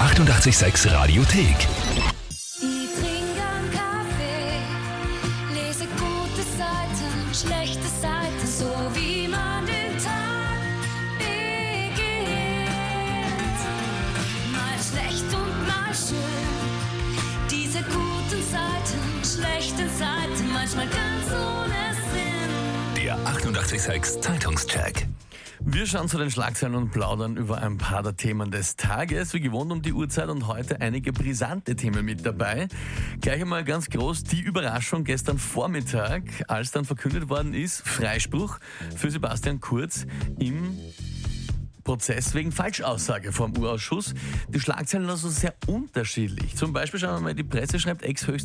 886 Radiothek. Ich trinke einen Kaffee, lese gute Seiten, schlechte Seiten, so wie man den Tag beginnt. Mal schlecht und mal schön, diese guten Seiten, schlechten Seiten, manchmal ganz ohne Sinn. Der 886 Zeitungscheck. Wir schauen zu den Schlagzeilen und plaudern über ein paar der Themen des Tages, wie gewohnt um die Uhrzeit, und heute einige brisante Themen mit dabei. Gleich einmal ganz groß die Überraschung gestern Vormittag, als dann verkündet worden ist, Freispruch für Sebastian Kurz im Prozess wegen Falschaussage vom Urausschuss. Die Schlagzeilen also sehr unterschiedlich. Zum Beispiel schauen wir mal, die Presse schreibt,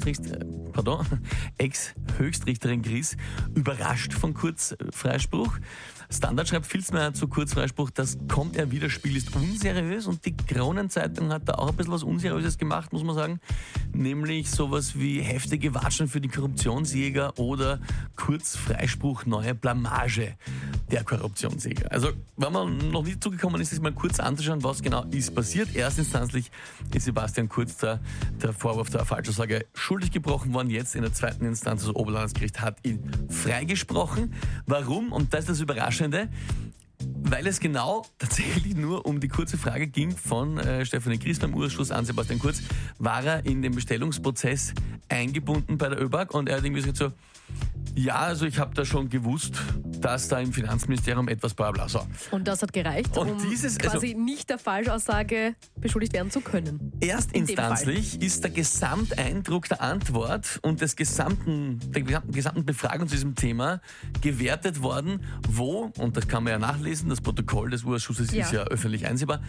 Ex-Höchstrichterin Gries überrascht von Kurz Freispruch. Standard schreibt Filzmeier zu Kurz Freispruch, das kommt er wieder, Spiel ist unseriös, und die Kronenzeitung hat da auch ein bisschen was Unseriöses gemacht, muss man sagen. Nämlich sowas wie heftige Watschen für die Korruptionsjäger oder Kurz Freispruch, neue Blamage der Korruptionsjäger. Also, wenn man noch nicht zugekommen ist, sich mal kurz anzuschauen, was genau ist passiert. Erstinstanzlich ist Sebastian Kurz der Vorwurf der Falschaussage schuldig gebrochen worden. Jetzt in der zweiten Instanz, das Oberlandesgericht hat ihn freigesprochen. Warum? Und das ist das Überraschende. Weil es genau tatsächlich nur um die kurze Frage ging von Stefanie Gries beim Urausschuss an Sebastian Kurz. War er in den Bestellungsprozess eingebunden bei der ÖBAG? Und er hat irgendwie gesagt so, ja, also ich habe da schon gewusst, dass da im Finanzministerium etwas bla bla. So. Und das hat gereicht, um quasi nicht der Falschaussage beschuldigt werden zu können. Erstinstanzlich ist der Gesamteindruck der Antwort und der gesamten Befragung zu diesem Thema gewertet worden, wo, und das kann man ja nachlesen, das Protokoll des Urausschusses ist ja öffentlich einsehbar,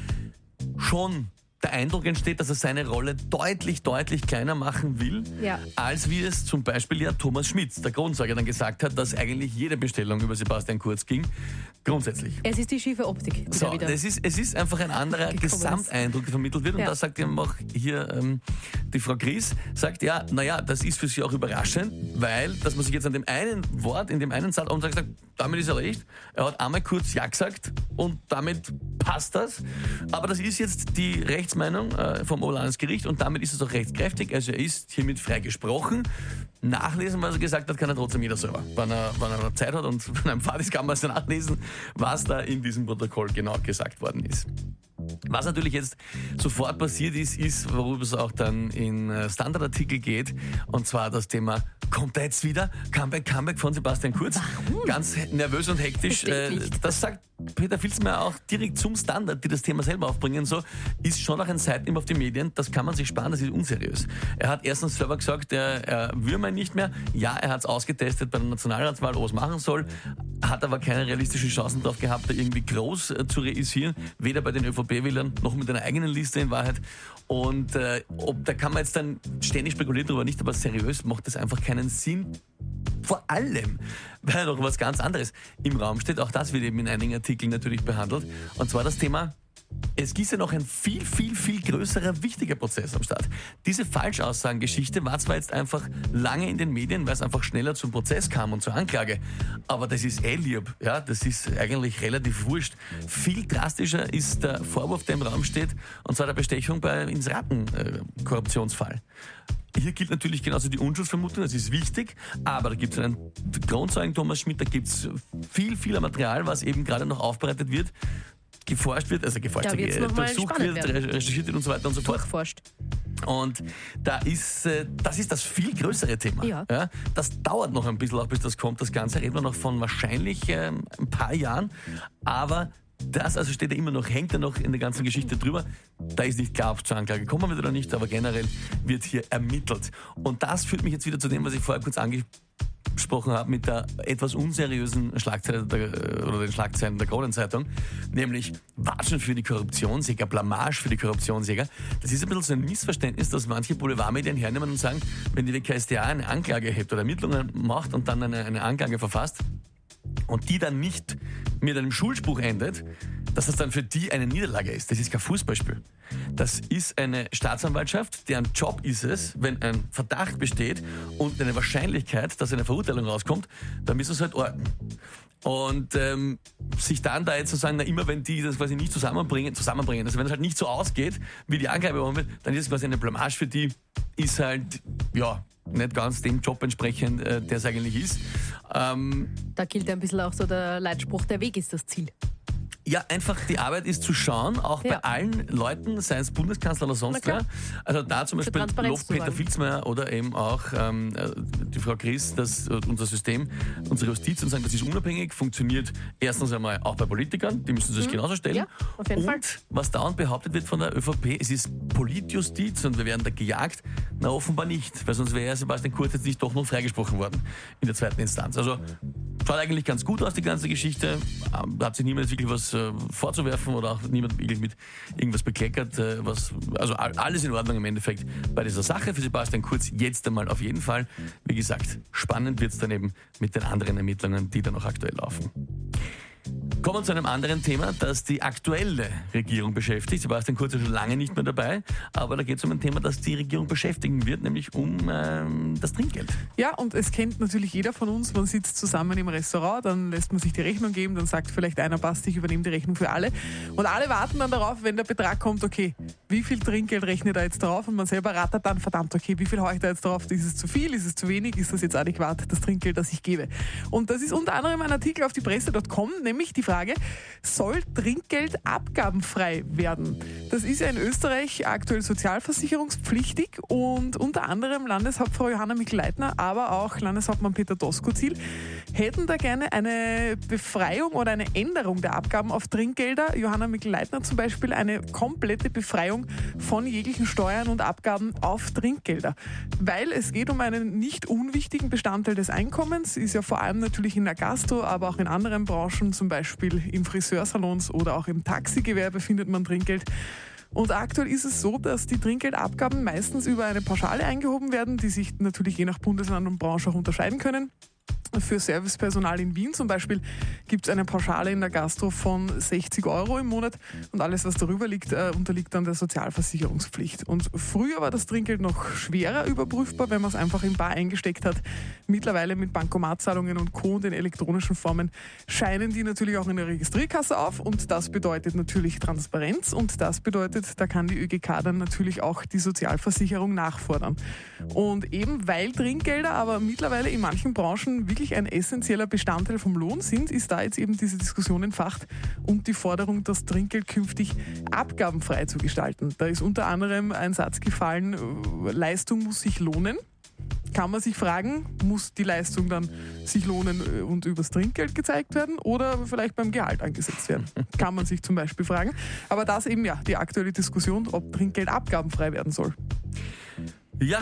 schon der Eindruck entsteht, dass er seine Rolle deutlich kleiner machen will, als wie es zum Beispiel ja Thomas Schmitz, der Kronzeuge, dann gesagt hat, dass eigentlich jede Bestellung über Sebastian Kurz ging. Grundsätzlich. Es ist die schiefe Optik. So, es ist einfach ein anderer Gesamteindruck, der vermittelt wird. Und da sagt eben auch hier die Frau Gries, sagt das ist für sie auch überraschend, weil, dass man sich jetzt an dem einen Wort, in dem einen Satz und sagt, damit ist er recht. Er hat einmal kurz Ja gesagt und damit passt das. Aber das ist jetzt die Rechtsmeinung vom Oberlandesgericht und damit ist es auch rechtskräftig. Also er ist hiermit freigesprochen. Nachlesen, was er gesagt hat, kann er trotzdem jeder selber. Wenn er Zeit hat und wenn er im Fahrt ist, kann man es nachlesen, was da in diesem Protokoll genau gesagt worden ist. Was natürlich jetzt sofort passiert ist, worüber es auch dann in Standardartikel geht, und zwar das Thema, kommt er jetzt wieder? Comeback von Sebastian Kurz. Warum? Ganz nervös und hektisch. Das sagt Peter Filzmeier auch direkt zum Standard, die das Thema selber aufbringen. So, ist schon auch ein Seitenhieb auf die Medien, das kann man sich sparen, das ist unseriös. Er hat erstens selber gesagt, er will man nicht mehr. Ja, er hat es ausgetestet bei der Nationalratswahl, ob er es machen soll, hat aber keine realistischen Chancen darauf gehabt, da irgendwie groß zu reüssieren, weder bei den ÖVP-Wählern noch mit einer eigenen Liste in Wahrheit. Und da kann man jetzt dann ständig spekulieren darüber, nicht, aber seriös macht das einfach keinen Sinn. Vor allem, weil noch was ganz anderes im Raum steht, auch das wird eben in einigen Artikeln natürlich behandelt, und zwar das Thema, es ist ja noch ein viel größerer, wichtiger Prozess am Start. Diese Falschaussagengeschichte war zwar jetzt einfach lange in den Medien, weil es einfach schneller zum Prozess kam und zur Anklage, aber das ist lieb, das ist eigentlich relativ wurscht. Viel drastischer ist der Vorwurf, der im Raum steht, und zwar der Bestechung bei Inseraten-Korruptionsfall. Hier gilt natürlich genauso die Unschuldsvermutung, das ist wichtig, aber da gibt es einen Kronzeugen Thomas Schmidt, da gibt es viel Material, was eben gerade noch aufbereitet wird, untersucht wird, recherchiert wird und so weiter und so fort. Durchforscht. Und das ist das viel größere Thema. Ja. Das dauert noch ein bisschen, auch bis das kommt. Das Ganze reden wir noch von wahrscheinlich ein paar Jahren, aber das also hängt er noch in der ganzen Geschichte drüber. Da ist nicht klar, ob es zur Anklage kommen wird oder nicht, aber generell wird hier ermittelt. Und das führt mich jetzt wieder zu dem, was ich vorher kurz angesprochen habe, mit der etwas unseriösen Schlagzeile oder den Schlagzeilen der Kronenzeitung, nämlich Watschen für die Korruptionsjäger, Blamage für die Korruptionsjäger. Das ist ein bisschen so ein Missverständnis, dass manche Boulevardmedien hernehmen und sagen, wenn die WKStA eine Anklage erhebt oder Ermittlungen macht und dann eine Anklage verfasst, und die dann nicht mit einem Schuldspruch endet, dass das dann für die eine Niederlage ist. Das ist kein Fußballspiel. Das ist eine Staatsanwaltschaft, deren Job ist es, wenn ein Verdacht besteht und eine Wahrscheinlichkeit, dass eine Verurteilung rauskommt, dann müssen sie halt orten. Und sich dann da jetzt zu sagen, na immer wenn die das quasi nicht zusammenbringen, also wenn es halt nicht so ausgeht, wie die Angabe wird, dann ist es quasi eine Blamage für die, ist halt, ja, nicht ganz dem Job entsprechend, der es eigentlich ist. Da gilt ja ein bisschen auch so der Leitspruch, der Weg ist das Ziel. Ja, einfach die Arbeit ist zu schauen, auch bei allen Leuten, sei es Bundeskanzler oder sonst wer. Also da zum Beispiel lobt Peter Filzmeier oder eben auch die Frau Chris, dass unser System, unsere Justiz, und sagen, das ist unabhängig, funktioniert erstens einmal auch bei Politikern, die müssen sich genauso stellen. Ja, auf jeden Fall. Was dauernd behauptet wird von der ÖVP, es ist Politjustiz und wir werden da gejagt. Na, offenbar nicht, weil sonst wäre Sebastian Kurz jetzt nicht doch noch freigesprochen worden in der zweiten Instanz. Also schaut eigentlich ganz gut aus, die ganze Geschichte. Hat sich niemand wirklich was vorzuwerfen oder auch niemand wirklich mit irgendwas bekleckert. Also alles in Ordnung im Endeffekt bei dieser Sache für Sebastian Kurz. Jetzt einmal auf jeden Fall. Wie gesagt, spannend wird es dann eben mit den anderen Ermittlungen, die dann auch aktuell laufen. Kommen wir zu einem anderen Thema, das die aktuelle Regierung beschäftigt. Sebastian Kurz ist schon lange nicht mehr dabei, aber da geht es um ein Thema, das die Regierung beschäftigen wird, nämlich um das Trinkgeld. Ja, und es kennt natürlich jeder von uns, man sitzt zusammen im Restaurant, dann lässt man sich die Rechnung geben, dann sagt vielleicht einer, passt, ich übernehme die Rechnung für alle. Und alle warten dann darauf, wenn der Betrag kommt, okay, wie viel Trinkgeld rechnet er jetzt drauf? Und man selber rattert dann, verdammt, okay, wie viel haue ich da jetzt drauf? Ist es zu viel? Ist es zu wenig? Ist das jetzt adäquat, das Trinkgeld, das ich gebe? Und das ist unter anderem ein Artikel auf diepresse.com, nämlich die Frage, soll Trinkgeld abgabenfrei werden? Das ist ja in Österreich aktuell sozialversicherungspflichtig und unter anderem Landeshauptfrau Johanna Mikl-Leitner, aber auch Landeshauptmann Peter Doskozil hätten da gerne eine Befreiung oder eine Änderung der Abgaben auf Trinkgelder. Johanna Mikl-Leitner zum Beispiel eine komplette Befreiung von jeglichen Steuern und Abgaben auf Trinkgelder. Weil es geht um einen nicht unwichtigen Bestandteil des Einkommens, ist ja vor allem natürlich in der Gastro, aber auch in anderen Branchen, zum Beispiel im Friseursalons oder auch im Taxigewerbe findet man Trinkgeld. Und aktuell ist es so, dass die Trinkgeldabgaben meistens über eine Pauschale eingehoben werden, die sich natürlich je nach Bundesland und Branche auch unterscheiden können. Für Servicepersonal in Wien zum Beispiel gibt es eine Pauschale in der Gastro von 60 € im Monat und alles, was darüber liegt, unterliegt dann der Sozialversicherungspflicht. Und früher war das Trinkgeld noch schwerer überprüfbar, wenn man es einfach im Bar eingesteckt hat. Mittlerweile mit Bankomatzahlungen und Co. und den elektronischen Formen scheinen die natürlich auch in der Registrierkasse auf und das bedeutet natürlich Transparenz und das bedeutet, da kann die ÖGK dann natürlich auch die Sozialversicherung nachfordern. Und eben weil Trinkgelder aber mittlerweile in manchen Branchen wirklich ein essentieller Bestandteil vom Lohn sind, ist da jetzt eben diese Diskussion entfacht und die Forderung, das Trinkgeld künftig abgabenfrei zu gestalten. Da ist unter anderem ein Satz gefallen, Leistung muss sich lohnen. Kann man sich fragen, muss die Leistung dann sich lohnen und übers Trinkgeld gezeigt werden oder vielleicht beim Gehalt angesetzt werden? Kann man sich zum Beispiel fragen. Aber das eben ja die aktuelle Diskussion, ob Trinkgeld abgabenfrei werden soll. Ja,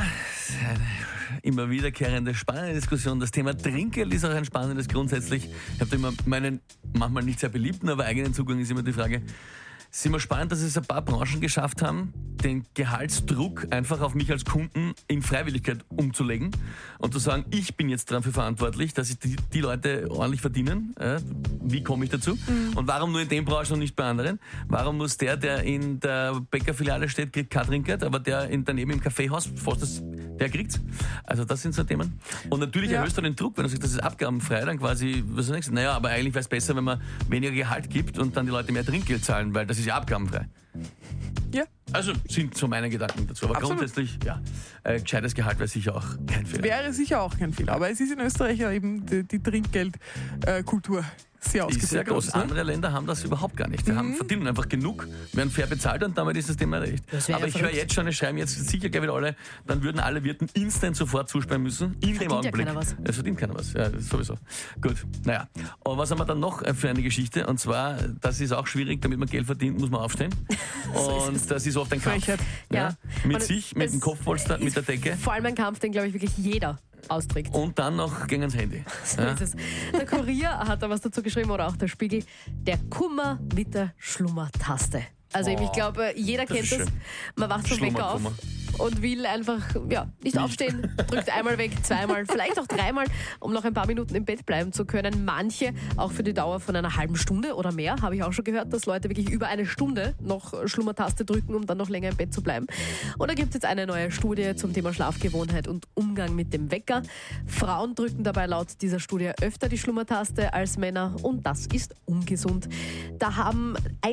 eine immer wiederkehrende spannende Diskussion. Das Thema Trinkgeld ist auch ein spannendes grundsätzlich. Ich habe immer meinen manchmal nicht sehr beliebten, aber eigenen Zugang ist immer die Frage, es ist immer spannend, dass es ein paar Branchen geschafft haben, den Gehaltsdruck einfach auf mich als Kunden in Freiwilligkeit umzulegen und zu sagen, ich bin jetzt dafür verantwortlich, dass sich die Leute ordentlich verdienen. Wie komme ich dazu? Und warum nur in den Branchen und nicht bei anderen? Warum muss der in der Bäckerfiliale steht, kriegt kein Trinkgeld, aber der daneben im Kaffeehaus, der kriegt's? Also das sind so Themen. Und natürlich erhöhst du den Druck, wenn du sagst, das ist abgabenfrei, dann quasi, was du denkst, naja, aber eigentlich wäre es besser, wenn man weniger Gehalt gibt und dann die Leute mehr Trinkgeld zahlen, weil das ist ja abgabenfrei. Ja. Also sind so meine Gedanken dazu. Aber absolut. Grundsätzlich, ja, gescheites Gehalt wäre sicher auch kein Fehler. Wäre sicher auch kein Fehler. Aber es ist in Österreich ja eben die Trinkgeldkultur sehr ausgeprägt. Ist sehr groß. Ne? Andere Länder haben das überhaupt gar nicht. Die verdienen einfach genug, werden fair bezahlt und damit ist das Thema erledigt. Aber ich höre jetzt schon, es schreiben jetzt sicher gleich wieder alle, dann würden alle Wirten instant sofort zusperren müssen. In dem Augenblick. Ja, es verdient keiner was. Ja, sowieso. Gut, naja. Aber was haben wir dann noch für eine Geschichte? Und zwar, das ist auch schwierig, damit man Geld verdient, muss man aufstehen. Und das ist oft ein Kampf. Ja. Mit sich, mit dem Kopfpolster, mit der Decke. Vor allem ein Kampf, den, glaube ich, wirklich jeder austrägt. Und dann noch gegen das Handy. So ist es. Der Kurier hat da was dazu geschrieben oder auch der Spiegel. Der Kummer mit der Schlummertaste. Also ich glaube, jeder kennt das. Man wacht vom Wecker auf und will einfach nicht aufstehen, drückt einmal weg, zweimal, vielleicht auch dreimal, um noch ein paar Minuten im Bett bleiben zu können. Manche auch für die Dauer von einer halben Stunde oder mehr, habe ich auch schon gehört, dass Leute wirklich über eine Stunde noch Schlummertaste drücken, um dann noch länger im Bett zu bleiben. Und da gibt es jetzt eine neue Studie zum Thema Schlafgewohnheit und Umgang mit dem Wecker. Frauen drücken dabei laut dieser Studie öfter die Schlummertaste als Männer und das ist ungesund. Da haben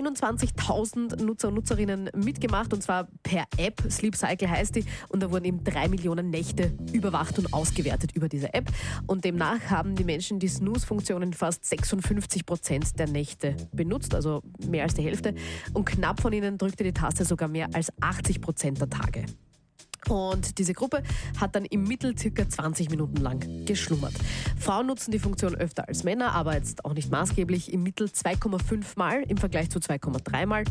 21.000 Nutzer und Nutzerinnen mitgemacht und zwar per App, Sleep Cycle heißt die, und da wurden eben 3 Millionen Nächte überwacht und ausgewertet über diese App und demnach haben die Menschen die Snooze-Funktionen fast 56% der Nächte benutzt, also mehr als die Hälfte und knapp von ihnen drückte die Taste sogar mehr als 80% der Tage. Und diese Gruppe hat dann im Mittel circa 20 Minuten lang geschlummert. Frauen nutzen die Funktion öfter als Männer, aber jetzt auch nicht maßgeblich. Im Mittel 2,5 Mal im Vergleich zu 2,3 Mal.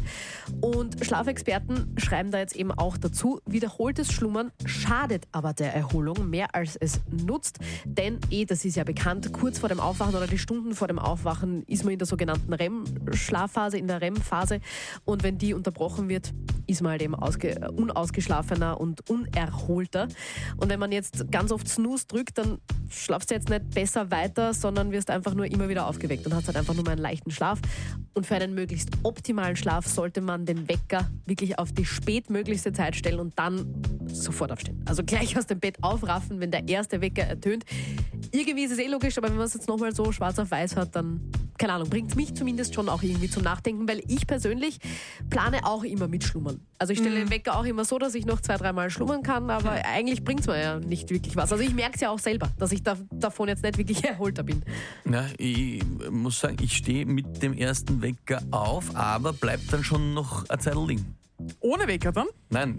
Und Schlafexperten schreiben da jetzt eben auch dazu, wiederholtes Schlummern schadet aber der Erholung mehr als es nutzt. Denn, das ist ja bekannt, kurz vor dem Aufwachen oder die Stunden vor dem Aufwachen ist man in der sogenannten REM-Schlafphase, in der REM-Phase. Und wenn die unterbrochen wird, ist man halt eben unausgeschlafener und unerholter. Und wenn man jetzt ganz oft Snooze drückt, dann schlafst du jetzt nicht besser weiter, sondern wirst einfach nur immer wieder aufgeweckt und hast halt einfach nur mal einen leichten Schlaf. Und für einen möglichst optimalen Schlaf sollte man den Wecker wirklich auf die spätmöglichste Zeit stellen und dann sofort aufstehen. Also gleich aus dem Bett aufraffen, wenn der erste Wecker ertönt. Irgendwie ist es logisch, aber wenn man es jetzt nochmal so schwarz auf weiß hat, dann, keine Ahnung, bringt es mich zumindest schon auch irgendwie zum Nachdenken, weil ich persönlich plane auch immer mit Schlummern. Also ich stelle den Wecker auch immer so, dass ich noch 2-3 Mal schlummern kann, aber eigentlich bringt es mir ja nicht wirklich was. Also ich merke es ja auch selber, dass ich davon jetzt nicht wirklich erholter bin. Ja, ich muss sagen, ich stehe mit dem ersten Wecker auf, aber bleibt dann schon noch eine Zeit liegen. Ohne Wecker dann? Nein,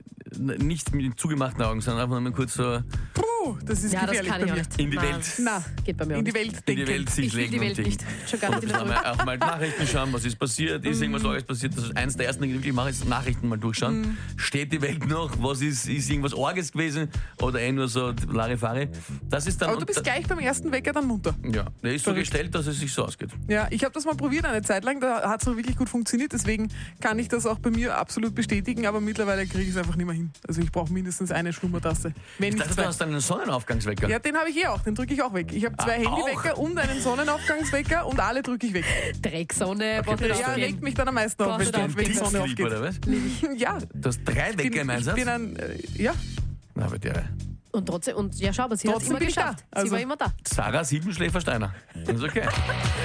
nicht mit zugemachten Augen, sondern einfach nur kurz so das ist gefährlich das kann ich bei auch mir. nicht. in die Nein, Welt. Na, geht bei mir in die auch nicht. Welt In die denken. Welt sich Ich will legen die Welt und Ding. nicht. Schon gar nicht in der Früh. Auch mal Nachrichten schauen, was ist passiert, ist irgendwas Arges passiert. Das ist eines der ersten Dinge, die ich wirklich mache, ist Nachrichten mal durchschauen. Steht die Welt noch? Was ist irgendwas Arges gewesen? Oder nur so Larifari? Das ist dann. Aber du bist gleich beim ersten Wecker dann munter. Ja, der ist so Verrückt. gestellt, dass es sich so ausgeht. Ja, ich habe das mal probiert eine Zeit lang, da hat es auch wirklich gut funktioniert, deswegen kann ich das auch bei mir absolut bestätigen, aber mittlerweile kriege ich es einfach nicht mehr hin. Also ich brauche mindestens eine Schlummertaste. Wenn Ich nicht dachte, zwei. du hast einen Sonnenaufgangswecker. Ja, den habe ich auch, den drücke ich auch weg. Ich habe 2 Handywecker und einen Sonnenaufgangswecker und alle drücke ich weg. Drecksonne, braucht Okay, nicht Ja, aufgehen. regt mich dann am meisten auf, Brauchst du wenn die Sonne Sleep, aufgeht. oder was? Ja, Du hast 3 Wecker im ich Einsatz? bin ja, Na, aber der. Und trotzdem, ja schau, aber sie hat es Trotzdem immer bin ich geschafft. da. Also- Sie war immer da. Sarah Siebenschläfer Steiner. Das ist okay.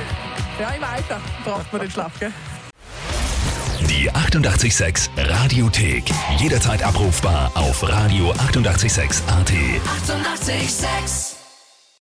ja, im Alter braucht man den Schlaf, gell? Die 88,6 Radiothek. Jederzeit abrufbar auf radio886.at. 88,6. Eighty-eight, sex.